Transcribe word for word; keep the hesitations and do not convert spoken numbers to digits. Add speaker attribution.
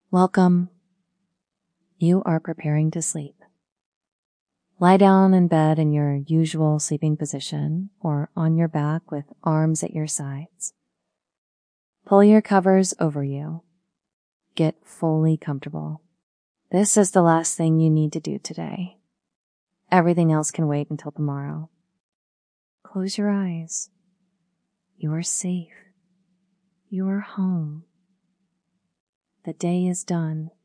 Speaker 1: Welcome. You are preparing to sleep. Lie down in bed in your usual sleeping position or on your back with arms at your sides. Pull your covers over you. Get fully comfortable. This is the last thing you need to do today. Everything else can wait until tomorrow. Close your eyes. You are safe. You are home. The day is done.